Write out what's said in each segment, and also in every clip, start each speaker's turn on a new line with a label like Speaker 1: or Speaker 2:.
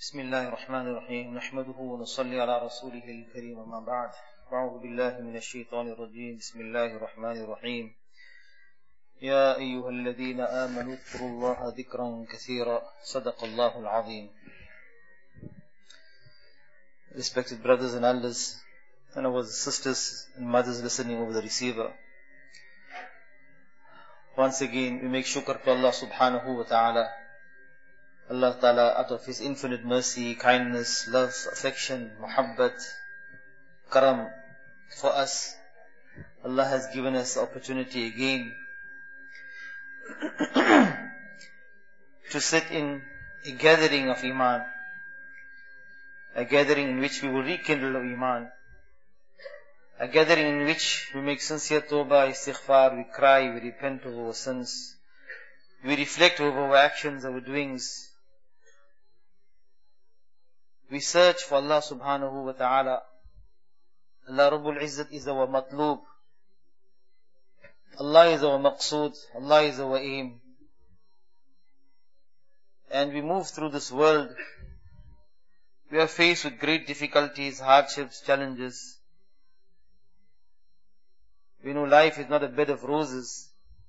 Speaker 1: بسم الله الرحمن الرحيم نحمده ونصلي على رسوله الكريم أما بعد أعوذ بالله من الشيطان الرجيم بسم الله الرحمن الرحيم يا أيها الذين آمنوا اذكروا الله ذكرا كثيرا صدق الله العظيم. Respected brothers and elders and our sisters and mothers listening over the receiver, once again we make shukr to Allah subhanahu wa ta'ala. Allah Ta'ala, out of His infinite mercy, kindness, love, affection, muhabbat, karam for us, Allah has given us the opportunity again to sit in a gathering of Iman, a gathering in which we will rekindle our Iman, a gathering in which we make sincere tawbah, istighfar, we cry, we repent of our sins, we reflect over our actions, our doings. We search for Allah subhanahu wa ta'ala. Allah Rabbul Izzat is our matloob. Allah is our maqsood. Allah is our aim. And we move through this world. We are faced with great difficulties, hardships, challenges. We know life is not a bed of roses.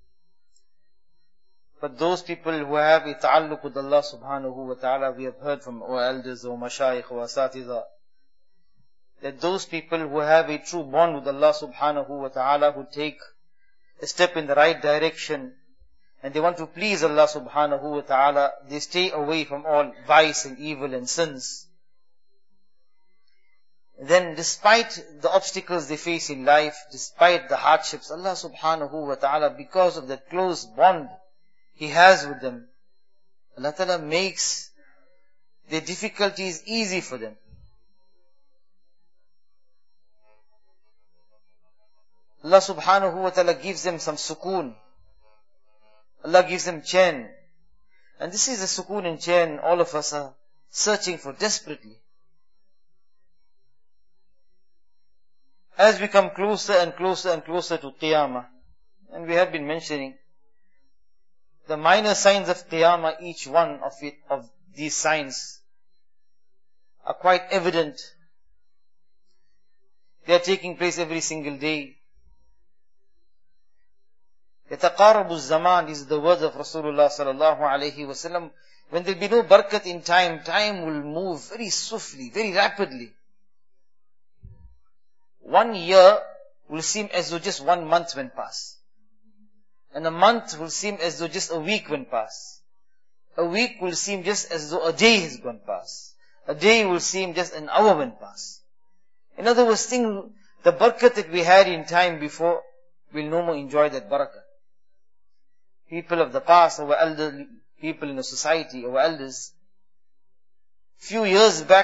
Speaker 1: But those people who have a ta'alluq with Allah subhanahu wa ta'ala, we have heard from our elders, our mashayikh, our asatiza, that those people who have a true bond with Allah subhanahu wa ta'ala, who take a step in the right direction, and they want to please Allah subhanahu wa ta'ala, they stay away from all vice and evil and sins. Then despite the obstacles they face in life, despite the hardships, Allah subhanahu wa ta'ala, because of that close bond He has with them, Allah Ta'ala makes their difficulties easy for them. Allah subhanahu wa ta'ala gives them some sukoon. Allah gives them chain. And this is the sukoon and chain all of us are searching for desperately. As we come closer and closer and closer to Qiyamah, and we have been mentioning the minor signs of Qiyamah, each one of these signs are quite evident. They are taking place every single day. يَتَقَارَبُ الزَّمَانِ, these are the words of Rasulullah sallallahu alayhi wa sallam. When there will be no barakat in time, time will move very swiftly, very rapidly. 1 year will seem as though just 1 month went past. And a month will seem as though just a week went past. A week will seem just as though a day has gone past. A day will seem just an hour went past. In other words, the barakat that we had in time before, we'll no more enjoy that barakat. People of the past, our elderly people in the society, our elders, few years back,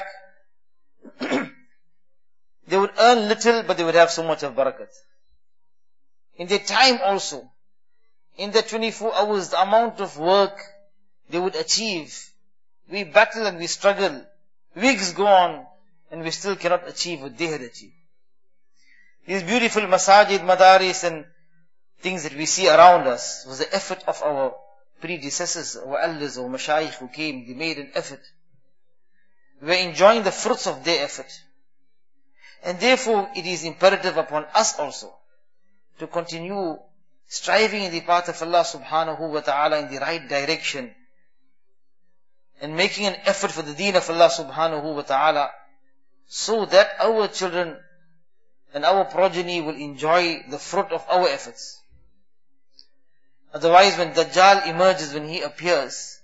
Speaker 1: they would earn little, but they would have so much of barakat. In their time also, in the 24 hours, the amount of work they would achieve, we battle and we struggle. Weeks go on and we still cannot achieve what they had achieved. These beautiful masajid, madaris and things that we see around us was the effort of our predecessors, our elders, our mashayikh who came. They made an effort. We are enjoying the fruits of their effort. And therefore it is imperative upon us also to continue striving in the path of Allah subhanahu wa ta'ala in the right direction, and making an effort for the deen of Allah subhanahu wa ta'ala, so that our children and our progeny will enjoy the fruit of our efforts. Otherwise, when Dajjal emerges, when he appears,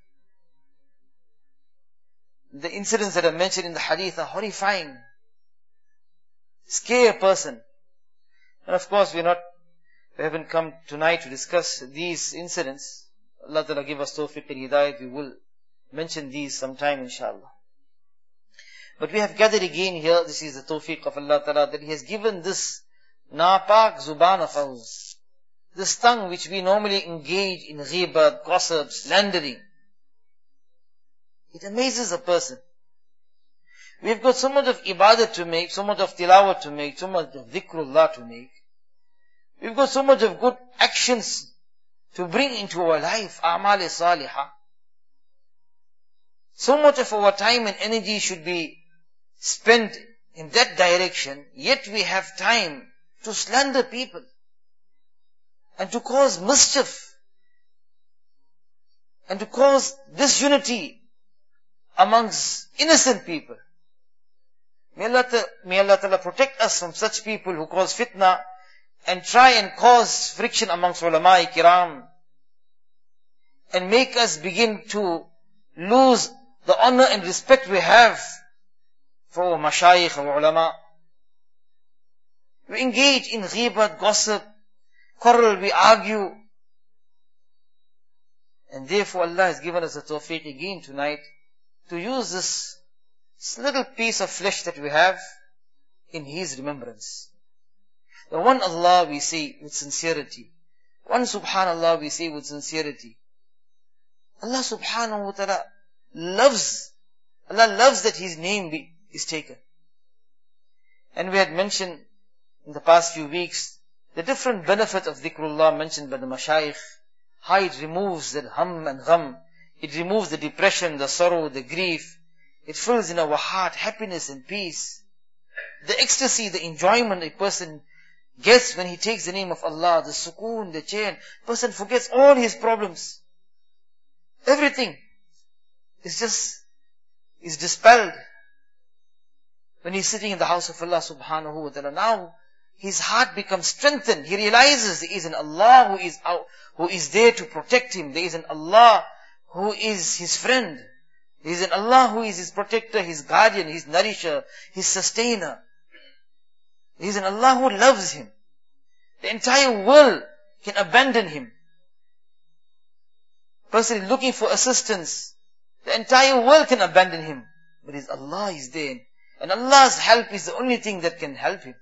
Speaker 1: the incidents that are mentioned in the hadith are horrifying, scare a person. And of course we haven't come tonight to discuss these incidents. Allah Ta'ala give us tawfiq and hidayat. We will mention these sometime inshallah. But we have gathered again here, this is the tawfiq of Allah Ta'ala, that He has given this napak zuban of ours, this tongue which we normally engage in ghibat, gossip, slandering. It amazes a person. We've got so much of ibadat to make, so much of tilawat to make, so much of dhikrullah to make. We've got so much of good actions to bring into our life, a'mal salihah. So much of our time and energy should be spent in that direction, yet we have time to slander people and to cause mischief and to cause disunity amongst innocent people. May Allah Ta'ala protect us from such people who cause fitna and try and cause friction amongst ulama kiram and make us begin to lose the honor and respect we have for our mashayikh, our ulama. We engage in ghibat, gossip, quarrel, we argue. And therefore Allah has given us a tawfiq again tonight to use this little piece of flesh that we have in His remembrance. The one Allah we say with sincerity. One Subhanallah we say with sincerity. Allah Subhanahu wa Ta'ala loves that His name is taken. And we had mentioned in the past few weeks the different benefits of dhikrullah mentioned by the mashayikh. How it removes that hum and gham. It removes the depression, the sorrow, the grief. It fills in our heart happiness and peace. The ecstasy, the enjoyment a person gets when he takes the name of Allah, the sukoon, the chain. Person forgets all his problems. Everything is dispelled when he's sitting in the house of Allah Subhanahu wa Ta'ala. Now his heart becomes strengthened. He realizes there is an Allah who is there to protect him. There is an Allah who is his friend. There is an Allah who is his protector, his guardian, his nourisher, his sustainer. There is an Allah who loves him. The entire world can abandon him. Person is looking for assistance. The entire world can abandon him. But his Allah is there. And Allah's help is the only thing that can help him.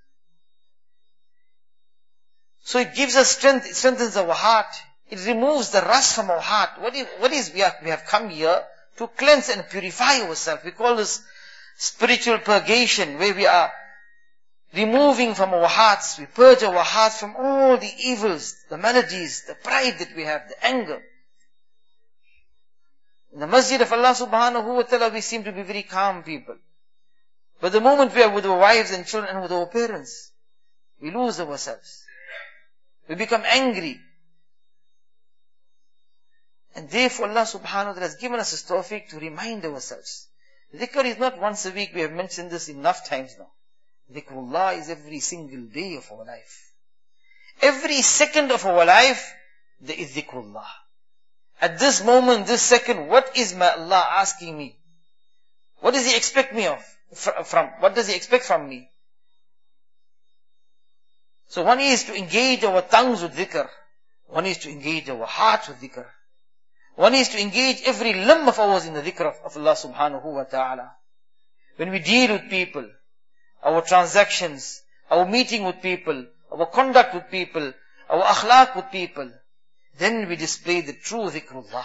Speaker 1: So it gives us strength, it strengthens our heart. It removes the rust from our heart. We have come here to cleanse and purify ourselves. We call this spiritual purgation, where we are removing from our hearts, we purge our hearts from all the evils, the maladies, the pride that we have, the anger. In the masjid of Allah Subhanahu wa Ta'ala, we seem to be very calm people. But the moment we are with our wives and children and with our parents, we lose ourselves. We become angry. And therefore Allah Subhanahu wa Ta'ala has given us this tawfiq to remind ourselves. Dhikr is not once a week, we have mentioned this enough times now. Dhikrullah is every single day of our life. Every second of our life, there is dhikrullah. At this moment, this second, what is my Allah asking me? What does He expect me what does He expect from me? So one is to engage our tongues with dhikr. One is to engage our hearts with dhikr. One is to engage every limb of ours in the dhikr of Allah Subhanahu wa Ta'ala. When we deal with people, our transactions, our meeting with people, our conduct with people, our akhlaq with people, then we display the true dhikrullah.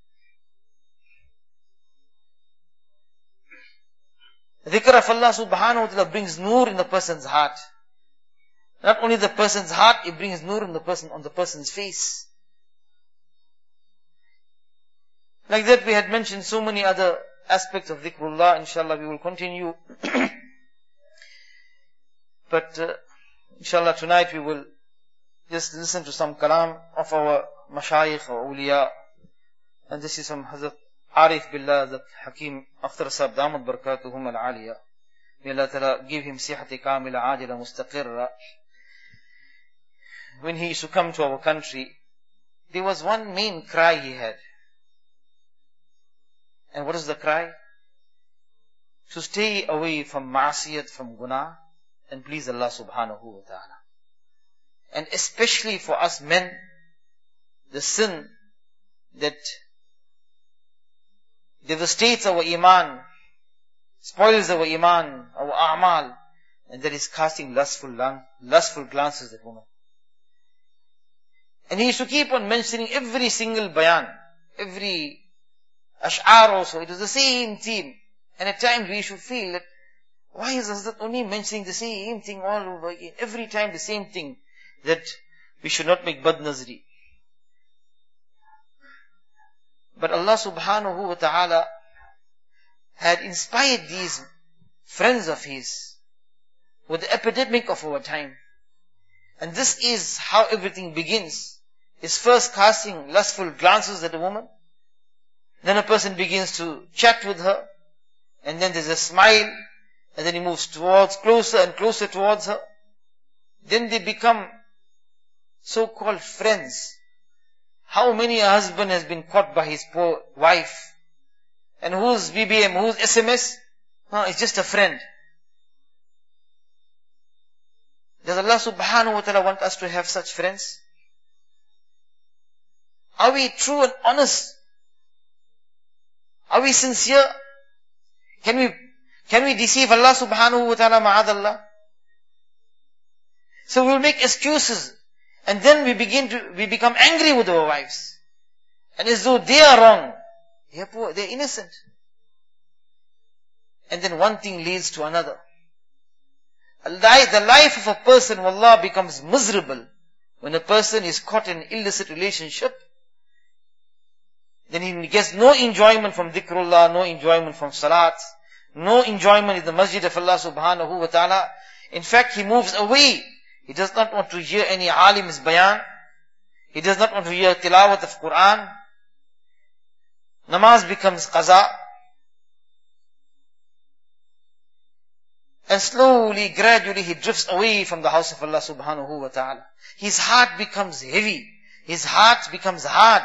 Speaker 1: The dhikr of Allah Subhanahu wa Ta'ala brings nur in the person's heart. Not only the person's heart, it brings nur on the person's face. Like that we had mentioned so many other aspects of dhikrullah. Inshallah we will continue. But inshallah tonight we will just listen to some kalam of our mashayikh or awliya. And this is from Hazrat Arif Billah, Hazrat Hakim Akhtar Sahib Damat Barakatuhum al-Aliyah. May Allah Ta'ala give him sihati kamila ajila mustaqirra. When he used to come to our country, there was one main cry he had. And what is the cry? To stay away from ma'asiyat, from guna, and please Allah Subhanahu wa Ta'ala. And especially for us men, the sin that devastates our iman, spoils our iman, our a'mal, and that is casting lustful glances at women. And he used to keep on mentioning every single bayan, every ash'ar also, it was the same theme. And at times we should feel that, why is Hazrat only mentioning the same thing all over again? Every time the same thing, that we should not make bad nazri. But Allah Subhanahu wa Ta'ala had inspired these friends of his with the epidemic of our time. And this is how everything begins. Is first casting lustful glances at a woman. Then a person begins to chat with her. And then there's a smile. And then he moves closer and closer towards her. Then they become so-called friends. How many a husband has been caught by his poor wife? And who's BBM, who's SMS? No, it's just a friend. Does Allah subhanahu wa ta'ala want us to have such friends? Are we true and honest? Are we sincere? Can we deceive Allah subhanahu wa ta'ala, ma'adallah? So we'll make excuses. And then we become angry with our wives. And as though they are wrong. They are poor, they are innocent. And then one thing leads to another. The life of a person, wallah, becomes miserable when a person is caught in an illicit relationship. Then he gets no enjoyment from dhikrullah, no enjoyment from salat, no enjoyment in the masjid of Allah subhanahu wa ta'ala. In fact, he moves away. He does not want to hear any alim's bayan. He does not want to hear tilawat of Quran. Namaz becomes qaza. And slowly, gradually, he drifts away from the house of Allah subhanahu wa ta'ala. His heart becomes heavy. His heart becomes hard.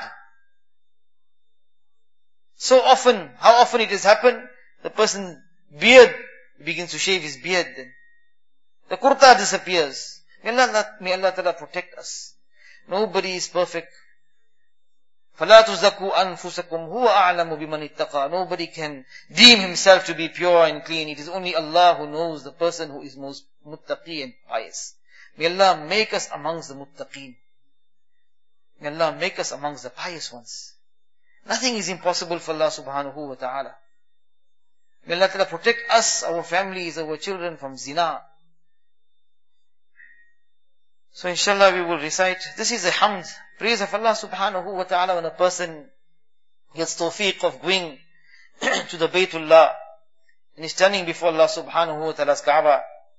Speaker 1: So often, how often it has happened? The person's beard begins to shave his beard. Then the kurta disappears. May Allah Ta'ala protect us. Nobody is perfect. فَلَا تُزَكُوا أَنفُسَكُمْ هُوَ أَعْلَمُ بِمَنِ اتَّقَى. Nobody can deem himself to be pure and clean. It is only Allah who knows the person who is most muttaqi and pious. May Allah make us amongst the muttaqeen. May Allah make us amongst the pious ones. Nothing is impossible for Allah subhanahu wa ta'ala. May Allah Ta'ala protect us, our families, our children from zina. So inshallah we will recite, this is a hamd, praise of Allah subhanahu wa ta'ala when a person gets tawfiq of going to the Baytullah and is standing before Allah subhanahu wa ta'ala's Kaaba.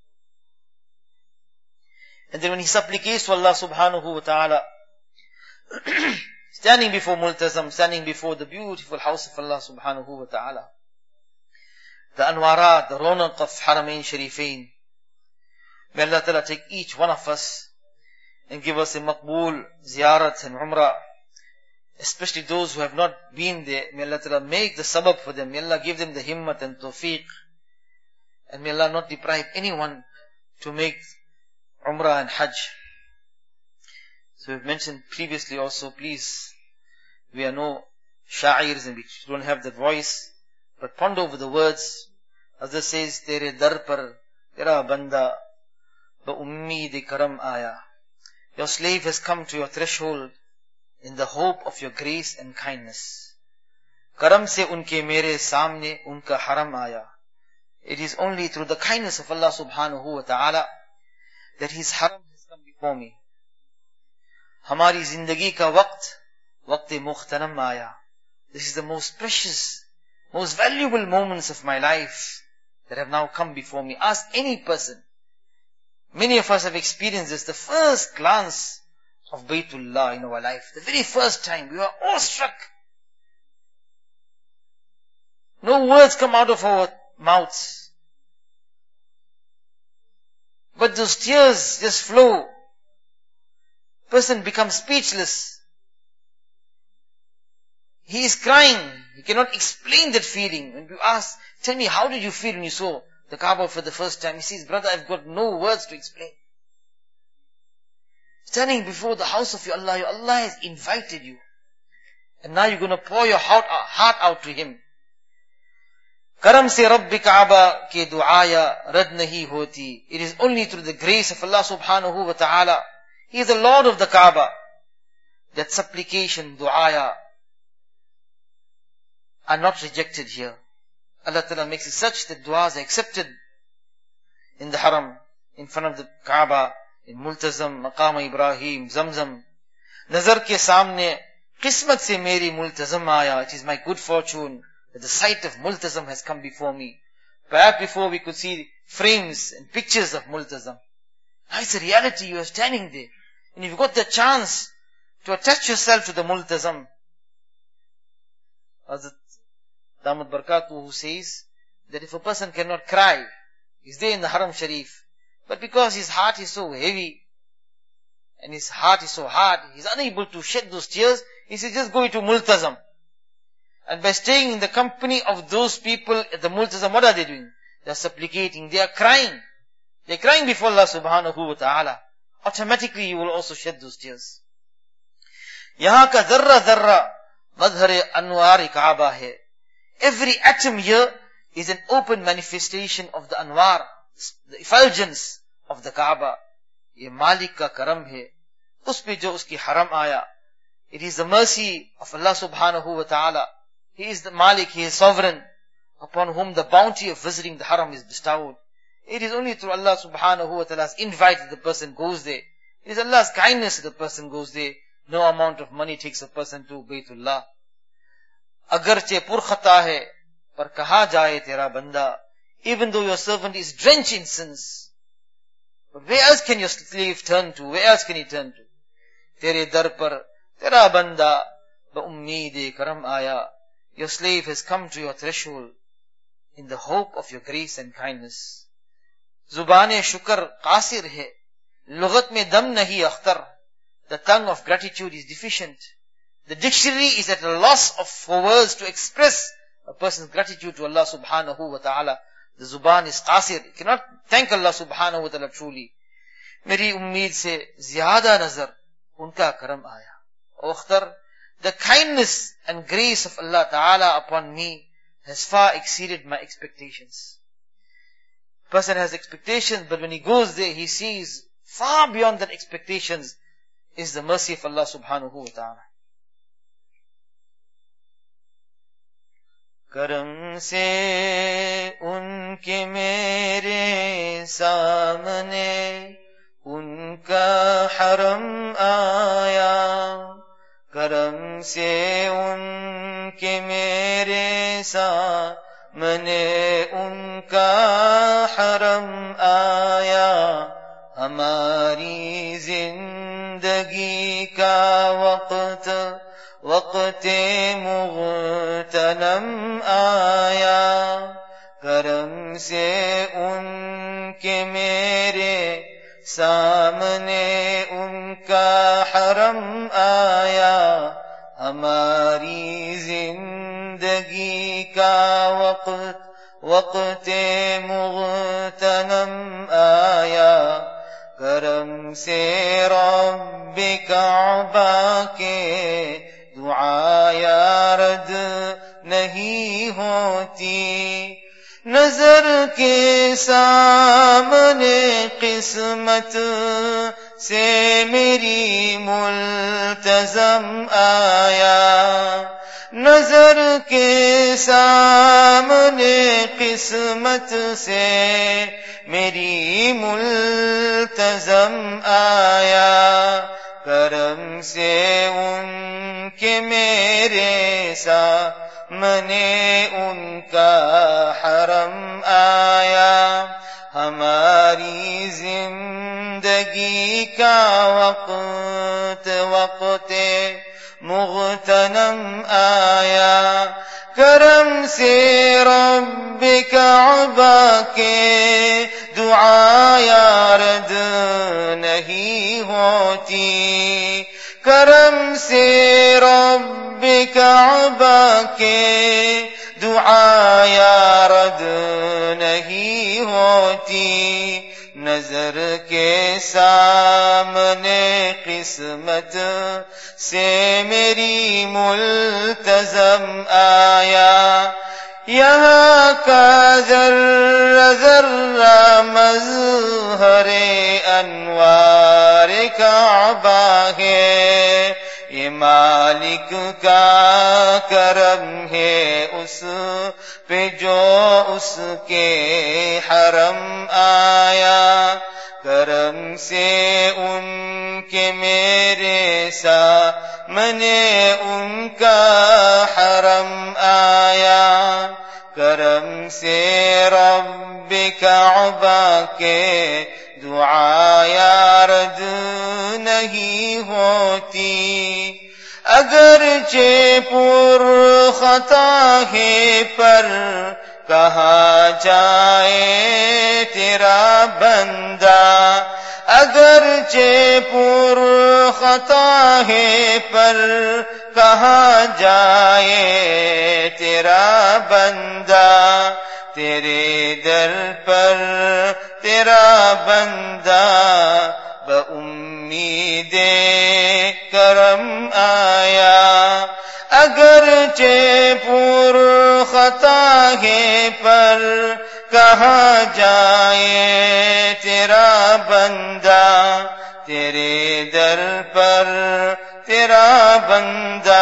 Speaker 1: And then when he supplicates to Allah subhanahu wa ta'ala, standing before Multazam, standing before the beautiful house of Allah subhanahu wa ta'ala, the anwarat, the ronaq of Haramain Sharifain. May Allah Ta'ala take each one of us and give us a maqbool, ziyarat and umrah. Especially those who have not been there. May Allah Ta'ala make the sabab for them. May Allah give them the himmat and tawfiq. And may Allah not deprive anyone to make umrah and hajj. So we've mentioned previously also, please, we are no sha'irs and we don't have that voice. But ponder over the words. As it says, Tere dar par, tera banda, ba ummeed karam aaya. Your slave has come to your threshold in the hope of your grace and kindness. Karam se unke mere samne unka haram aaya. It is only through the kindness of Allah subhanahu wa ta'ala that His haram has come before me. Hamari zindagi ka waqt mukhtaram aaya. This is the most precious, most valuable moments of my life that have now come before me. Ask any person. Many of us have experienced this. The first glance of Baytullah in our life. The very first time. We were awestruck. No words come out of our mouths. But those tears just flow. Person becomes speechless. He is crying. He cannot explain that feeling. When you ask, tell me, how did you feel when you saw the Kaaba for the first time? He says, brother, I've got no words to explain. Standing before the house of your Allah has invited you. And now you're going to pour your heart out to Him. Karam se Rabbi Kaaba ke du'aya rad nahi hoti. It is only through the grace of Allah subhanahu wa ta'ala. He is the Lord of the Kaaba. That supplication, du'aya, are not rejected here. Allah Ta'ala makes it such that du'as are accepted in the haram, in front of the Kaaba, in Multazam, Maqam Ibrahim, Zamzam. Nazar ke samne, qismat se meri Multazam aaya. It is my good fortune that the sight of Multazam has come before me. Perhaps before we could see frames and pictures of Multazam. Now it's a reality, you are standing there. And you've got the chance to attach yourself to the Multazam. Hazrat Damat Barakatuh, who says that if a person cannot cry, he's there in the Haram Sharif, but because his heart is so heavy, and his heart is so hard, he's unable to shed those tears, he says just go into Multazam. And by staying in the company of those people at the Multazam, what are they doing? They are supplicating, they are crying. They are crying before Allah subhanahu wa ta'ala. Automatically you will also shed those tears. Yahan ka dharra dharra madhar anwar Kaaba hai. Every atom here is an open manifestation of the anwar, the effulgence of the Kaaba. Ye Malik ka karam hai. Us pe jo uski haram aaya. It is the mercy of Allah subhanahu wa ta'ala. He is the Malik, He is sovereign, upon whom the bounty of visiting the haram is bestowed. It is only through Allah subhanahu wa ta'ala's invite that the person goes there. It is Allah's kindness that the person goes there. No amount of money takes a person to Baytullah. Agarche pur khata hai, par kaha jaye tera banda. Even though your servant is drenched in sins. But where else can your slave turn to? Where else can he turn to? Tere dar par, tera banda, ba ummeed karam aaya. Your slave has come to your threshold in the hope of your grace and kindness. Zubane shukr qasir hai. Lughat mein dam nahi akhtar. The tongue of gratitude is deficient. The dictionary is at a loss for words to express a person's gratitude to Allah subhanahu wa ta'ala. The zuban is qasir. You cannot thank Allah subhanahu wa ta'ala truly. Meri ummeed se zyada nazar unka karam aaya. O akhtar, the kindness and grace of Allah ta'ala upon me has far exceeded my expectations. Person has expectations, but when he goes there, he sees far beyond that expectations is the mercy of Allah subhanahu wa ta'ala. Karam se unke mere samne unka haram aaya. Karam se unke mere samne unka haram aaya. Hamari zindagi ka waqt waqt mughtanam aaya. Karam se unke mere सामने उनका हरम आया. हमारी जिंदगी का वक्त मुग़तनम आया. करम से रब्बे काबा के दुआया रद नहीं होती. नजर के सामने किस्मत से मेरी मुल्तज़म आया. नजर के सामने किस्मत से मेरी मुल्तज़म आया. करम से उनके मेरे सामने उनका हरम आया. हमारी जिंदगी का वक्त मुग़तनम आया. करम से रब्बे काबा के दुआया रद नहीं होती. करम से रब्बे काबा के दुआया रद नहीं होती. नजर के सामने किस्मत से मेरी मुल्तज़म आया. यहाँ का ज़र्रा ज़र्रा मज़हरे अनवार काबा है. ये मालिक का करम है उस पे जो उसके हरम आया. करम से उनके मेरे सामने मैंने उनका हरम आया, करम से रब्बे काबा के दुआ यारद नहीं होती। अगरचे पुर खता है पर कहा जाए तेरा बंदा, अगरचे पुर खता है पर कहा जाए तेरा बंदा, तेरे दर पर तेरा बंदा बउम्मीदे करम आया। अगरचे पुर खता है पर कहा जाए तेरा बंदा, तेरे दर पर तेरा बंदा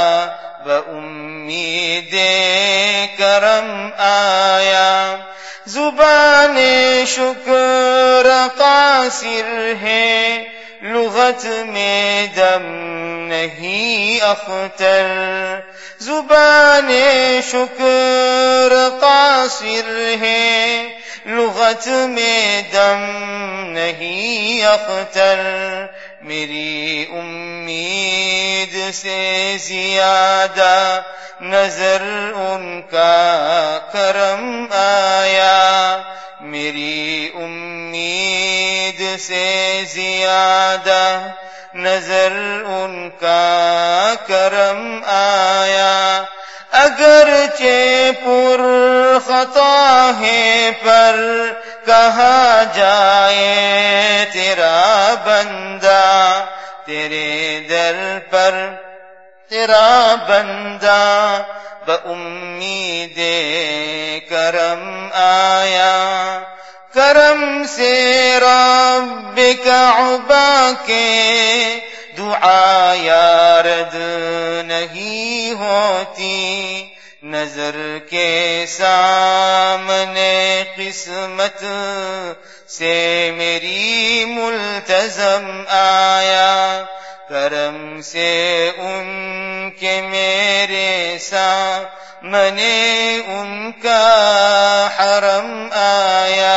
Speaker 1: बउम्मीदे करम आया। जुबाने शुक्र कासिर है, लुगत में दम नहीं अख्तर। जुबाने शुक्र कासिर है, लुगत में दम नहीं अख्तर। मेरी उम्मीद से ज्यादा नजर उनका करम आया, मेरी उम्मीद से ज्यादा नजर उनका करम आया। अगरचे पुर खता है पर कहा जाए तेरा बंदा, तेरे दर पर तेरा बंदा बउम्मीदे करम आया। करम से रब्बे काबा के दुआ यारद नहीं होती। नजर के सामने किस्मत से मेरी मुल्तज़म आया, करम से उनके मेरे सामने उनका हरम आया।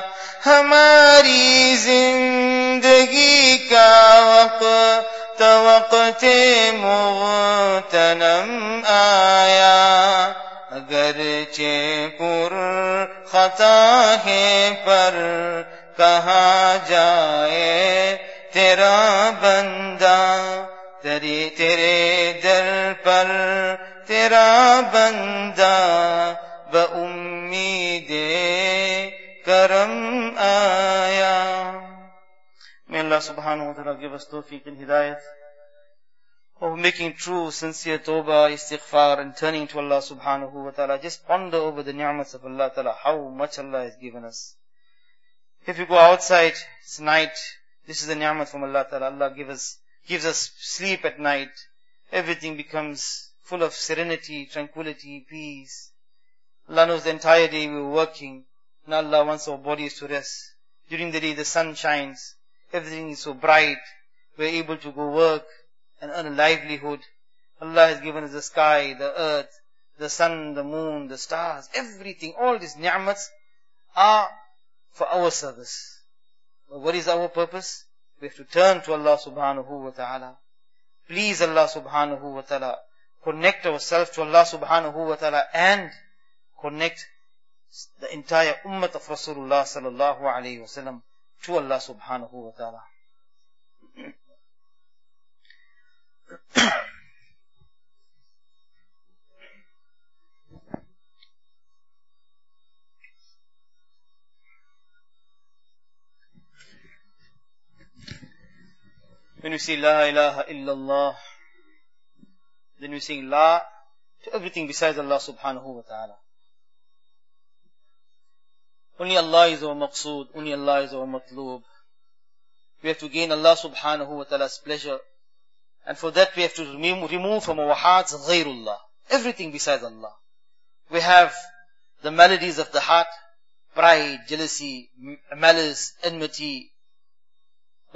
Speaker 1: हमारी जिंदगी का वक़्ते मुग़तनम आया, अगरचे पुर खता है पर कहा जाए तेरा बंदा, तेरे दर पर तेरा बंदा बउम्मीदे करम आया। May Allah subhanahu wa ta'ala give us tawfiq and hidayat of making true, sincere tawbah, istighfar and turning to Allah subhanahu wa ta'ala. Just ponder over the ni'mats of Allah ta'ala, how much Allah has given us. If you go outside, it's night, this is the ni'mat from Allah ta'ala. Allah gives us sleep at night. Everything becomes full of serenity, tranquility, peace. Allah knows the entire day we were working, and Allah wants our bodies to rest. During the day the sun shines, everything is so bright, we're able to go work and earn a livelihood. Allah has given us the sky, the earth, the sun, the moon, the stars, everything. All these ni'mats are for our service. But what is our purpose? We have to turn to Allah subhanahu wa ta'ala. Please Allah subhanahu wa ta'ala. Connect ourselves to Allah subhanahu wa ta'ala and connect the entire ummah of Rasulullah sallallahu alayhi wa sallam to Allah subhanahu wa ta'ala. When you say La ilaha illallah, then you say La to everything besides Allah subhanahu wa ta'ala. Only Allah is our maqsood, only Allah is our matloob. We have to gain Allah subhanahu wa ta'ala's pleasure. And for that we have to remove from our hearts ghayrullah, everything besides Allah. We have the maladies of the heart, pride, jealousy, malice, enmity,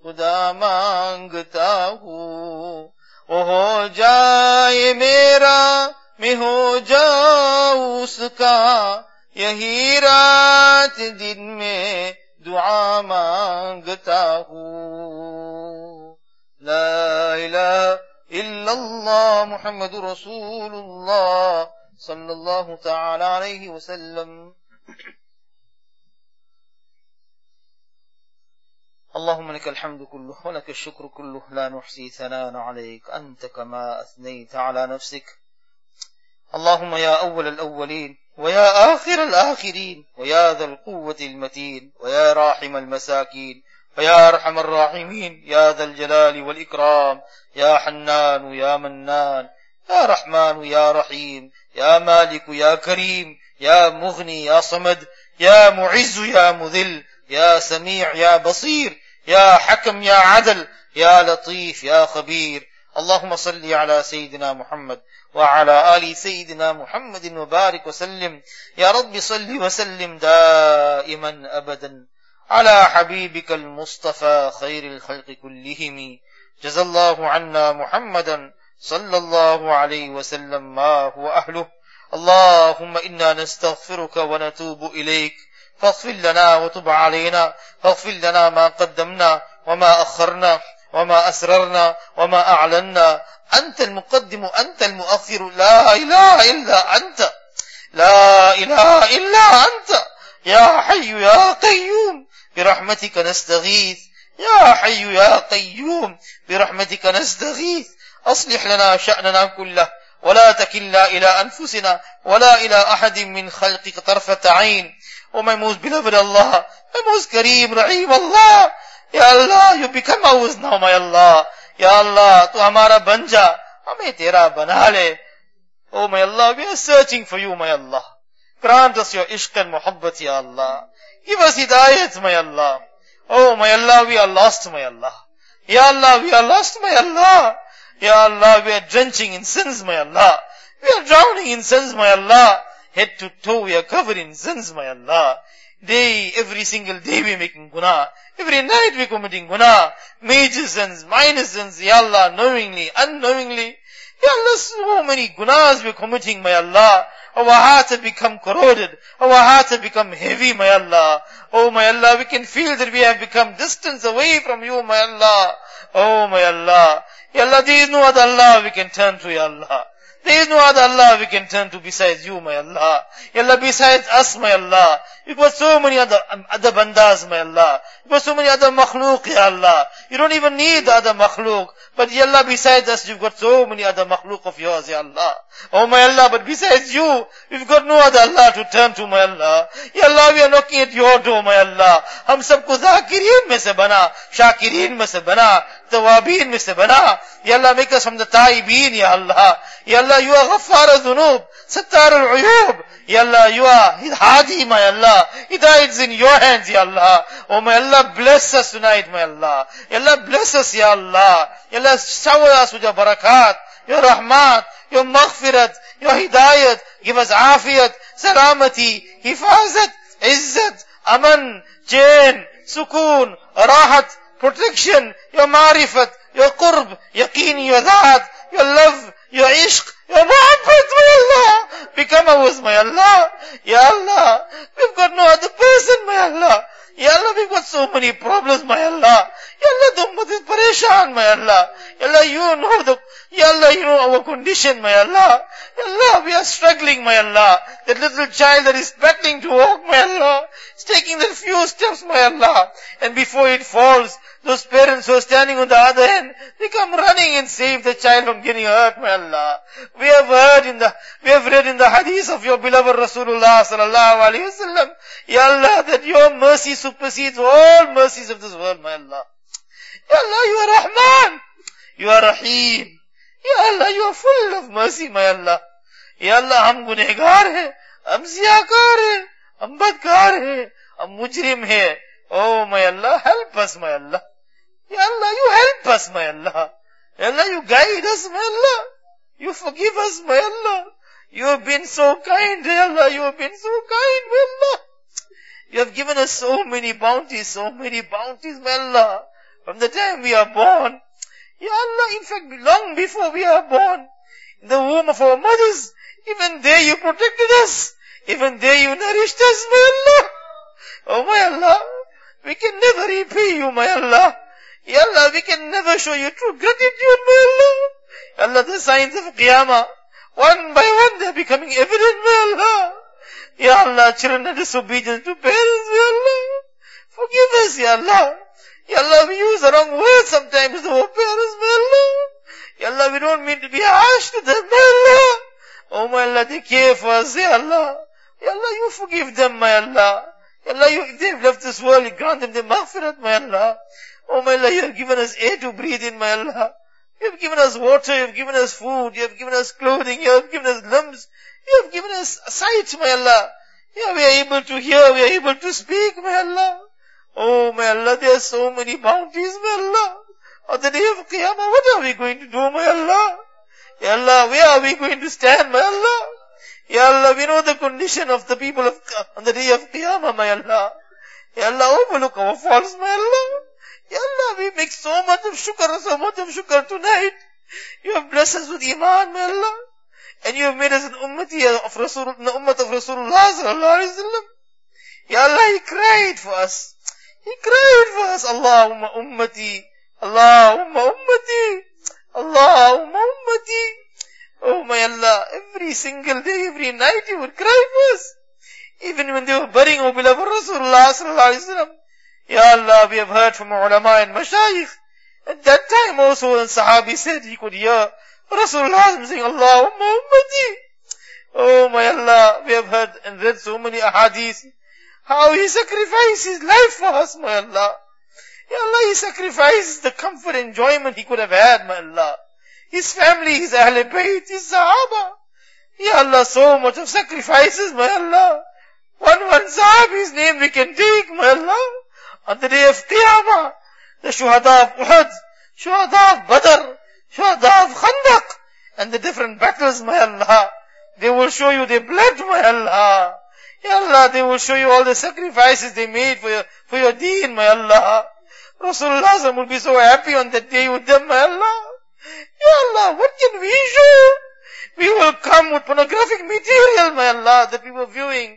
Speaker 1: खुदा मांगता हूँ। वो हो जाए मेरा, मैं हो जाऊँ उसका, यही रात दिन में दुआ मांगता हूँ। ला इलाहा इल्लल्लाह मुहम्मदुर रसूलुल्लाह सल्लल्लाहु तआला अलैहि वसल्लम। اللهم لك الحمد كله ولك الشكر كله لا نحصي ثناء عليك أنت كما أثنيت على نفسك. اللهم يا أول الأولين ويا آخر الآخرين ويا ذا القوة المتين ويا راحم المساكين ويا أرحم الراحمين يا ذا الجلال والإكرام يا حنان يا منان يا رحمن يا رحيم يا مالك يا كريم يا مغني يا صمد يا معز يا مذل يا سميع يا بصير يا حكم يا عدل يا لطيف يا خبير. اللهم صل على سيدنا محمد وعلى آل سيدنا محمد وبارك وسلم. يا رب صل وسلم دائما أبدا على حبيبك المصطفى خير الخلق كلهم. جزا الله عنا محمدا صلى الله عليه وسلم ما هو أهله. اللهم إنا نستغفرك ونتوب إليك فاغفر لنا وتب علينا، فاغفر لنا ما قدمنا وما أخرنا وما أسررنا وما أعلنا. أنت المقدم أنت المؤخر، لا إله إلا أنت، لا إله إلا أنت. يا حي يا قيوم برحمتك نستغيث، يا حي يا قيوم برحمتك نستغيث. أصلح لنا شأننا كله ولا تكلنا إلى أنفسنا ولا إلى أحد من خلقك طرفة عين. Oh my most beloved Allah, my most Kareem, Rahim Allah, Ya Allah, you become ours now, my Allah. Ya Allah, tu hamara banja, hame tera bana le. Oh my Allah, we are searching for you, my Allah. Grant us your ishq and muhabbat, Ya Allah. Give us hidayat, my Allah. Oh my Allah, we are lost, my Allah. Ya Allah, we are lost, my Allah. Ya Allah, we are drenching in sins, my Allah. We are drowning in sins, my Allah. Head to toe we are covered in sins, my Allah. Every single day we are making guna. Every night we are committing guna. Major sins, minor sins, Ya Allah, knowingly, unknowingly. Ya Allah, so many gunas we are committing, my Allah. Our hearts have become corroded. Our hearts have become heavy, my Allah. Oh, my Allah, we can feel that we have become distant away from you, my Allah. Oh, my Allah. Ya Allah, there is no other Allah we can turn to, Ya Allah. There is no other Allah we can turn to besides you, my Allah. Ya Allah, besides us, my Allah. You've got so many other bandas, my Allah. You've got so many other makhluk, Ya Allah. You don't even need the other makhluk. But Ya Allah, besides us, you've got so many other makhluk of yours, Ya Allah. Oh, my Allah, but besides you, we've got no other Allah to turn to, my Allah. Ya Allah, we are knocking at your door, my Allah. Hum sabko zakireen mein se bana, shakireen mein se bana, tawabeen mein se bana. Ya Allah, make us from the taibeen, Ya Allah. Ya Allah, you are ghaffar al-dhunub, sattar al-uyub. Ya Allah, you are hadi, my Allah. Hidayat is in your hands, Ya Allah. Oh, my Allah, bless us tonight, my Allah. Ya Allah, bless us, Ya Allah. Ya Allah, shower us with your barakat, your rahmat, your maghfirat, your hidayat. Give us afiyat, salamati, hifazat, izzat, aman, chain, sukoon, rahat, protection, your marifat, your qurb, yaqeen, your dhaat, your love, your ishq, your muhabbat, my Allah. Become ours, my Allah. Ya Allah, we've got no other person, my Allah. Ya Allah, we've got so many problems, my Allah. Ya Allah, the ummah is pareshan, my Allah. Ya Allah, you know our condition, my Allah. Ya Allah, we are struggling, my Allah. That little child that is battling to walk, my Allah, is taking the few steps, my Allah. And before it falls, those parents who are standing on the other end, they come running and save the child from getting hurt, my Allah. We have read in the hadith of your beloved Rasulullah sallallahu alaihi wasallam, Ya Allah, that your mercy supersedes all mercies of this world, my Allah. Ya Allah, you are Rahman, you are Rahim. Ya Allah, you are full of mercy, my Allah. Ya Allah, hum gunegar hai, hum ziyakar hai, hum badkar hai, hum mujrim hai. Oh, my Allah, help us, my Allah. Ya Allah, you help us, my Allah. Ya Allah, you guide us, my Allah. You forgive us, my Allah. You have been so kind, Ya Allah. You have been so kind, my Allah. You have given us so many bounties, my Allah. from the time we are born. Ya Allah, in fact, long before we are born, in the womb of our mothers, even there you protected us. Even there you nourished us, my Allah. Oh my Allah, we can never repay you, my Allah. Ya Allah, we can never show you true gratitude, my Allah. Ya Allah, the signs of Qiyamah, one by one they are becoming evident, my Allah. Ya Allah, children are disobedient to parents, ya Allah. Forgive us, ya Allah. Ya Allah, we use the wrong words sometimes to our parents, my Allah. Ya Allah, we don't mean to be harsh to them, my Allah. Oh my Allah, they care for us, ya Allah. Ya Allah, you forgive them, my Allah. Ya Allah, if they've left this world, you grant them the maghfirat, my Allah. Oh my Allah, you have given us air to breathe in, my Allah. You have given us water, you have given us food, you have given us clothing, you have given us limbs, you have given us sight, my Allah. Yeah, we are able to hear, we are able to speak, my Allah. Oh my Allah, there are so many bounties, my Allah. On the day of Qiyamah, what are we going to do, my Allah? Ya Allah, where are we going to stand, my Allah? Ya Allah, we know the condition of the people on the day of Qiyamah, my Allah. Ya Allah, overlook our faults, my Allah. Ya Allah, we make so much of shukr tonight. You have blessed us with Iman, my Allah. And you have made us an ummati of Ummat of Rasulullah sallallahu alayhi wa sallam. Ya Allah, He cried for us. He cried for us. Allahumma ummati. Allahumma ummati. Allahumma ummati. Oh my Allah, every single day, every night He would cry for us. Even when they were burying our beloved Rasulullah sallallahu alayhi wa sallam. Ya Allah, we have heard from our ulama and mashayikh. At that time also when Sahabi said he could hear Rasulullah saying, Allahumma ummati. Oh my Allah, we have heard and read so many ahadith. How he sacrificed his life for us, my Allah. Ya Allah, he sacrificed the comfort and enjoyment he could have had, my Allah. His family, his Ahl Bayt, his Sahaba. Ya Allah, so much of sacrifices, my Allah. One Sahabi's name we can take, my Allah. On the day of Qiyamah, the Shuhada of Uhud, Shuhada of Badr, Shuhada of Khandaq, and the different battles, my Allah. They will show you their blood, my Allah. Ya Allah, they will show you all the sacrifices they made for your deen, my Allah. Rasulullah will be so happy on that day with them, my Allah. Ya Allah, what can we show? We will come with pornographic material, my Allah, that we were viewing.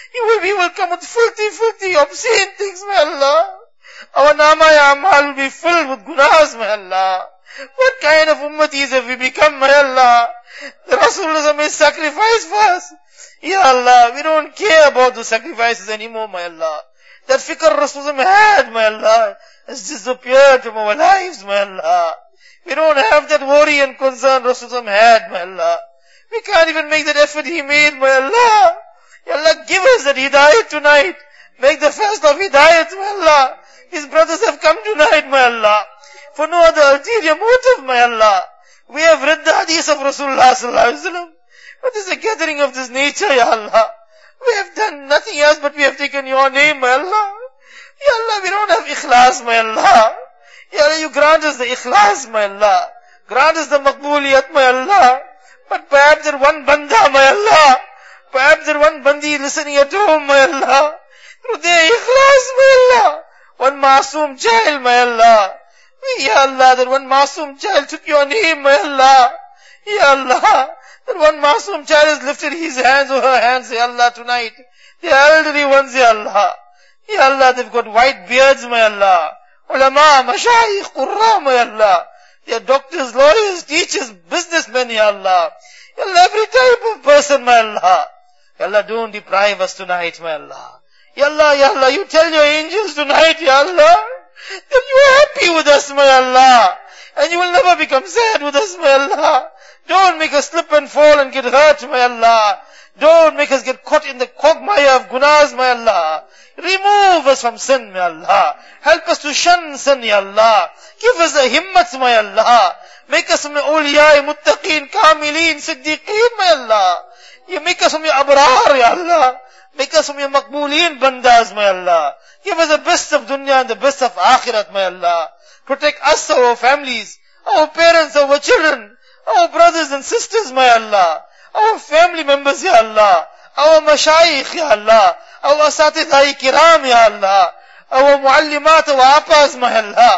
Speaker 1: We will come with filthy, obscene things, my Allah. Our namaya amal will be filled with gunas, my Allah. What kind of ummatis have we become, my Allah? The Rasulullah may sacrifice for us. Ya Allah, we don't care about the sacrifices anymore, my Allah. That fikr Rasulullah had, my Allah, has disappeared from our lives, my Allah. We don't have that worry and concern Rasulullah had, my Allah. We can't even make that effort he made, my Allah. Ya Allah, give us that hidayat tonight. Make the fast of hidayat, my Allah. His brothers have come tonight, my Allah, for no other ulterior motive, my Allah. We have read the hadith of Rasulullah sallallahu alaihi wasallam. What is a gathering of this nature, Ya Allah? We have done nothing else but we have taken your name, my Allah. Ya Allah, we don't have ikhlas, my Allah. Ya Allah, you grant us the ikhlas, my Allah. Grant us the maqbooliyat, my Allah. But perhaps that one banda, my Allah. Perhaps that one bandi listening at home, my Allah. Through their ikhlas, my Allah. One masoom child, my Allah. Ya Allah, that one masoom child took your name, my Allah. Ya Allah, that one masoom child has lifted his hands or her hands, Ya Allah, tonight. The elderly ones, Ya Allah. Ya Allah, they've got white beards, my Allah. Ulama, mashayikh, qurra, my Allah. They are doctors, lawyers, teachers, businessmen, Ya Allah. Ya Allah, every type of person, my Allah. Ya Allah, don't deprive us tonight, my Allah. Ya Allah, you tell your angels tonight, Ya Allah, that you are happy with us, my Allah. And you will never become sad with us, my Allah. Don't make us slip and fall and get hurt, my Allah. Don't make us get caught in the quagmire of gunas, my Allah. Remove us from sin, my Allah. Help us to shun sin, Ya Allah. Give us the himmat, my Allah. Make us from the awliya, muttaqeen, kamilin, siddiqeen, my Allah. You make us from your abrar, Ya Allah. Make us from your maqbooleen bandas, my Allah. Give us the best of dunya and the best of akhirat, my Allah. Protect us, our families, our parents, our children, our brothers and sisters, my Allah. Our family members, Ya Allah. Our mashayikh, Ya Allah. Our asatidhai kiram, Ya Allah. Our muallimat, our apas, my Allah.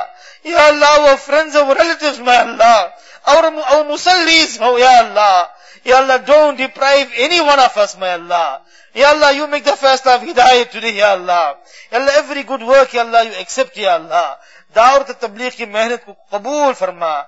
Speaker 1: Ya Allah, our friends, our relatives, my Allah. Our musallis, oh Ya Allah. Ya Allah, don't deprive any one of us, my Allah. Ya Allah, you make the fast of hidayat today, Ya Allah. Ya Allah, every good work, Ya Allah, you accept, Ya Allah. Da'wat al-tabligh ki mehnat ko qabool farma.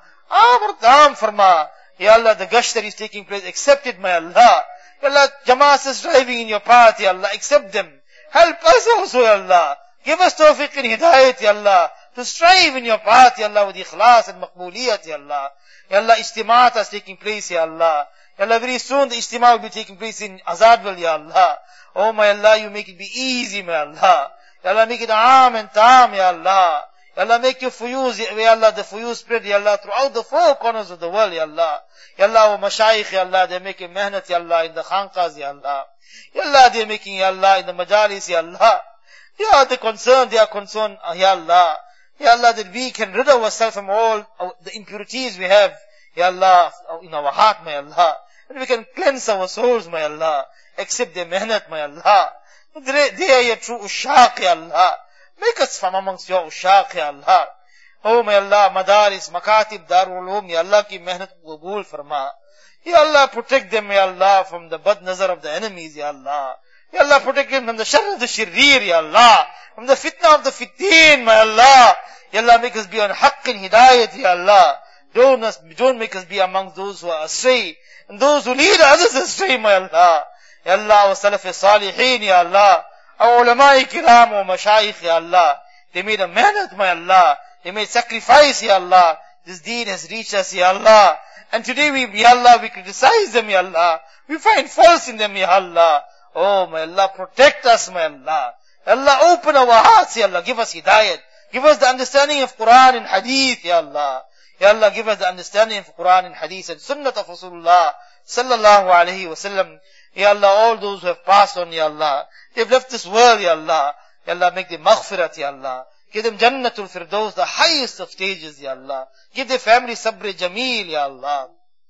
Speaker 1: Aam farma. Ya Allah, the gush that is taking place, accept it, my Allah. Ya Allah, Jamaat is driving in your path, Ya Allah, accept them. Help us also, Ya Allah. Give us tawfiq and hidayat, Ya Allah, to strive in your path, Ya Allah, with ikhlas and maqbooliyat, Ya Allah. Ya Allah, ijtimaat is taking place, Ya Allah. Ya Allah, very soon the ijtima will be taking place in Azadwal, Ya Allah. Oh my Allah, you make it be easy, my Allah. Ya Allah, make it aam and taam, Ya Allah. Ya Allah, make your fuyuz, Ya Allah, the fuyuz spread, Ya Allah, throughout the four corners of the world, Ya Allah. Ya Allah, our mashayikh, Ya Allah, they're making mehnat, Ya Allah, in the khanqas, Ya Allah. Ya Allah, they're making, Ya Allah, in the majalis, Ya Allah. Ya, they are concerned, Ya Allah. Ya Allah, that we can rid ourselves from all the impurities we have, Ya Allah, in our heart, my Allah. And we can cleanse our souls, my Allah. Accept their mehnat, my Allah. They are your true ushaq, Ya Allah. Make us from amongst your ushaq, Ya Allah. Oh, my Allah, madaris, makatib, darul ulum, Ya Allah, ki mehnat ko qabool farma. Ya Allah, protect them, Ya Allah, from the bad nazar of the enemies, Ya Allah. Ya Allah, protect them from the shar of the shirreer, Ya Allah. From the fitna of the fitteen, my Allah. Ya Allah, make us be on haqq and hidayat, Ya Allah. Don't make us be amongst those who are astray, and those who lead others astray, my Allah. Ya Allah, our salaf salihin, Ya Allah. Our ulama kiram, our mashayikh, Ya Allah. They made a mehnat, my Allah. They made sacrifice, Ya Allah. This deen has reached us, Ya Allah. And today Ya Allah, we criticize them, Ya Allah. We find faults in them, Ya Allah. Oh, my Allah, protect us, my Allah. Ya Allah, open our hearts, Ya Allah. Give us hidayat. Give us the understanding of Quran and Hadith, Ya Allah. Ya Allah, give us the understanding of Quran and Hadith and Sunnah of Rasulullah sallallahu alayhi wa sallam. Ya Allah, all those who have passed on, Ya Allah, they've left this world, Ya Allah. Ya Allah, make them maghfirat, Ya Allah. Give them Jannatul Firdaus, the highest of stages, Ya Allah. Give their family sabr jameel, Ya Allah.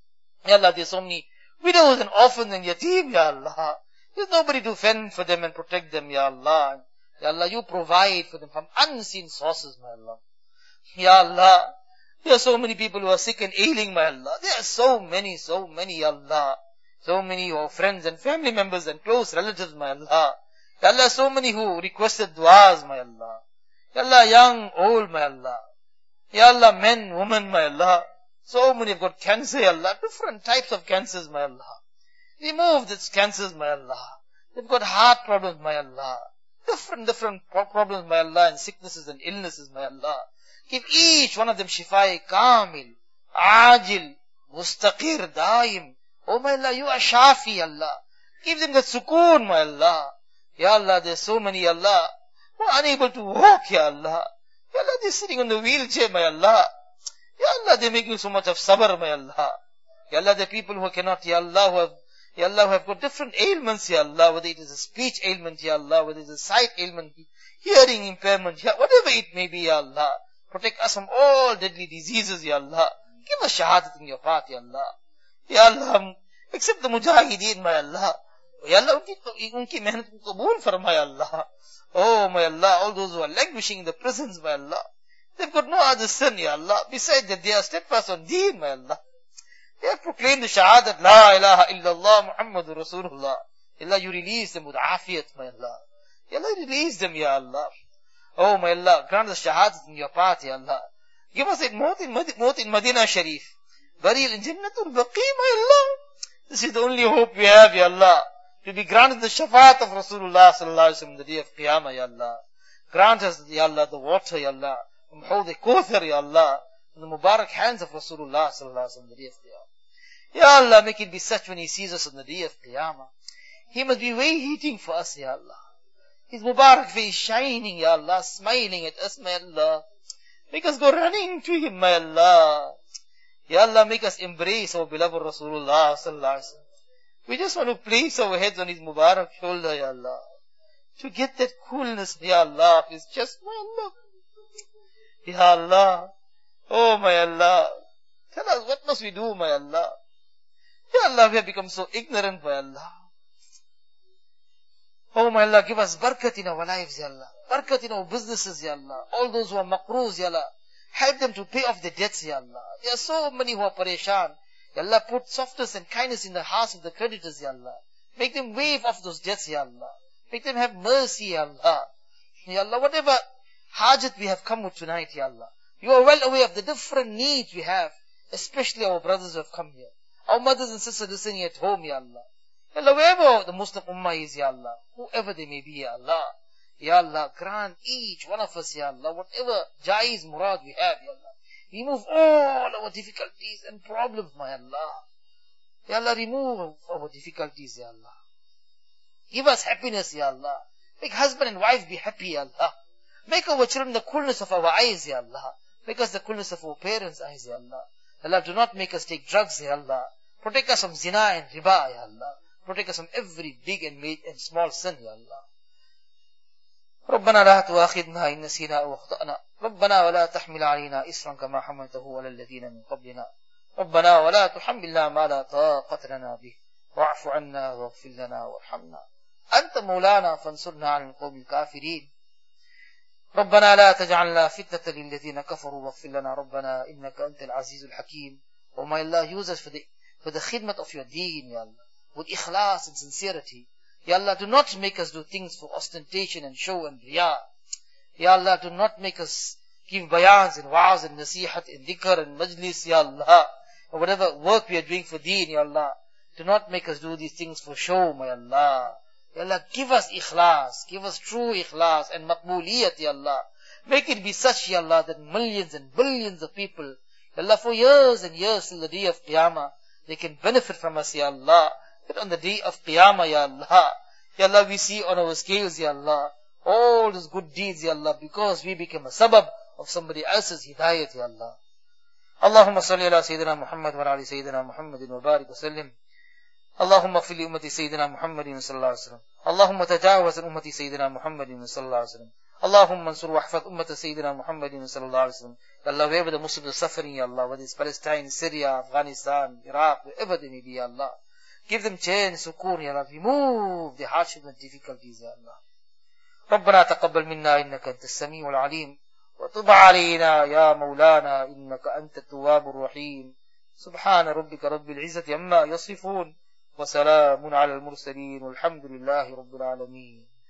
Speaker 1: Ya Allah, there's so many widows and orphans and yatim, Ya Allah. There's nobody to fend for them and protect them, Ya Allah. Ya Allah, you provide for them from unseen sources, my Allah. Ya Allah, there are so many people who are sick and ailing, my Allah. There are so many, Ya Allah. So many who are friends and family members and close relatives, my Allah. Ya Allah, so many who requested du'as, my Allah. Ya Allah, young, old, my Allah. Ya Allah, men, women, my Allah. So many have got cancer, Ya Allah. Different types of cancers, my Allah. Remove these cancers, my Allah. They've got heart problems, my Allah. Different problems, my Allah, and sicknesses and illnesses, my Allah. Give each one of them shifai kamil, ajil, mustaqir, daim. Oh, my Allah, you are shafi, Allah. Give them the sukoon, my Allah. Ya Allah, there's so many, Ya Allah, who are unable to walk, Ya Allah. Ya Allah, they're sitting on the wheelchair, my Allah. Ya Allah, they're making so much of sabr, my Allah. Ya Allah, the people who cannot, Ya Allah, who have got different ailments, Ya Allah, whether it is a speech ailment, Ya Allah, whether it is a sight ailment, hearing impairment, Ya, whatever it may be, Ya Allah. Protect us from all deadly diseases, Ya Allah. Give us shahadat in your path, Ya Allah. Ya Allah, accept the mujahideen, my Allah. Ya Allah, unki mehnat ko qabool farma, Ya Allah. Oh, my Allah, all those who are languishing in the prisons, my Allah. They've got no other sin, Ya Allah. Besides that, they are steadfast on deen, my Allah. They have proclaimed the shahadat, La ilaha illallah Muhammadur Rasulullah. Ya Allah, you release them with afiyat, my Allah. Ya Allah, release them, Ya Allah. Oh, my Allah, grant us shahadat in your path, Ya Allah. Give us a maut in Madinah Sharif. Burial in Jannatul Baqi, my Allah. This is the only hope we have, Ya Allah. To be granted the shafaat of Rasulullah sallallahu alaihi wasallam the day of Qiyamah, Ya Allah. Grant us, Ya Allah, the water, Ya Allah. From Hawd al-Kawthar, Ya Allah. In the Mubarak hands of Rasulullah sallallahu alaihi wasallam the day of Qiyamah. Ya Allah, make it be such when He sees us on the day of Qiyamah. He must be way heating for us, Ya Allah. His Mubarak face shining, Ya Allah, smiling at us, my Allah. Make us go running to Him, my Allah. Ya Allah, make us embrace our beloved Rasulullah sallallahu alaihi wasallam. We just want to place our heads on His Mubarak shoulder, Ya Allah. To get that coolness, Ya Allah, of His chest, my Allah. Ya Allah. Oh, my Allah. Tell us, what must we do, my Allah? Ya Allah, we have become so ignorant, my Allah. Oh, my Allah, give us barakat in our lives, Ya Allah. Barakat in our businesses, Ya Allah. All those who are maqroos, Ya Allah. Help them to pay off their debts, Ya Allah. There are so many who are pareshan. Ya Allah, put softness and kindness in the hearts of the creditors, Ya Allah. Make them waive off those debts, Ya Allah. Make them have mercy, Ya Allah. Ya Allah, whatever hajat we have come with tonight, Ya Allah. You are well aware of the different needs we have, especially our brothers who have come here. Our mothers and sisters listening at home, Ya Allah. Ya Allah, wherever the Muslim Ummah is, Ya Allah, whoever they may be, Ya Allah. Ya Allah, grant each one of us, Ya Allah, whatever jaiz murad we have, Ya Allah. Remove all our difficulties and problems, my Allah. Ya Allah, remove our difficulties, Ya Allah. Give us happiness, Ya Allah. Make husband and wife be happy, Ya Allah. Make our children the coolness of our eyes, Ya Allah. Make us the coolness of our parents' eyes, Ya Allah. Ya Allah, do not make us take drugs, Ya Allah. Protect us from zina and riba, Ya Allah. Protect us from every big and small sin, Ya Allah. ربنا لا تؤاخذنا إن نسينا أو أخطأنا ربنا ولا تحمل علينا إصرا كما حملته على الذين من قبلنا ربنا ولا تحملنا ما لا طاقة لنا به واعف عنا واغفر لنا وارحمنا أنت مولانا فانصرنا على القوم الكافرين ربنا لا تجعلنا فتنة للذين كفروا واغفر لنا ربنا إنك أنت العزيز الحكيم. Oh my Allah, use us for the khidmat of your deen, Ya Allah, with ikhlas and sincerity. Ya Allah, do not make us do things for ostentation and show and riyah. Ya Allah, do not make us give bayans and wa'az and nasihat and dhikr and majlis, Ya Allah. Or whatever work we are doing for deen, Ya Allah. Do not make us do these things for show, my Allah. Ya Allah, give us ikhlas, give us true ikhlas and maqbooliyat, Ya Allah. Make it be such, Ya Allah, that millions and billions of people, Ya Allah, for years and years till the day of Qiyamah, they can benefit from us, Ya Allah. That on the day of Qiyamah, Ya Allah, Ya Allah, we see on our scales, Ya Allah, all those good deeds, Ya Allah, because we became a sabab of somebody else's hidayat, Ya Allah. Allahumma salli ala Sayyidina Muhammad wa ala Sayyidina Muhammadin wa barik wa sallim. اللهم اغفر لأمة سيدنا محمد صلى الله عليه وسلم اللهم تجاوز عن أمة سيدنا محمد صلى الله عليه وسلم اللهم انصر واحفظ أمة سيدنا محمد صلى الله عليه وسلم. Allah, wherever the Muslims are suffering, Ya Allah, whether it's Palestine, Syria, Afghanistan, Iraq, wherever they may be, Ya Allah, give them chain, sukoon, Ya Allah, remove the hardship and difficulties, Ya Allah. ربنا تقبل منا إنك أنت السميع العليم وتب علينا يا مولانا إنك أنت التواب الرحيم. سبحان ربك رب العزة عما يصفون وسلام على المرسلين والحمد لله رب العالمين.